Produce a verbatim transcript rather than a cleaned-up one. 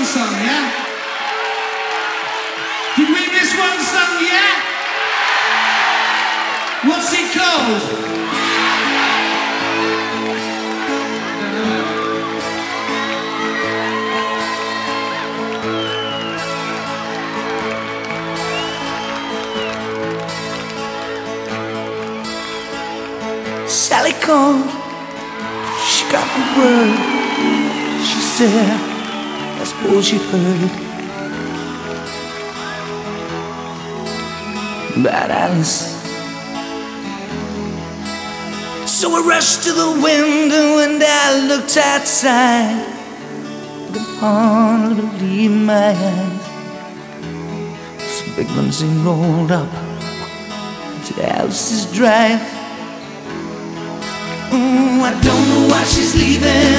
one song, yeah? Did we miss one song yet? What's it called? Sally called, she got the word. She said, I suppose you heard about Alice. So I rushed to the window and I looked outside. I could hardly believe my eyes. Some big limousine rolled up to Alice's drive. Mm, I don't know why she's leaving.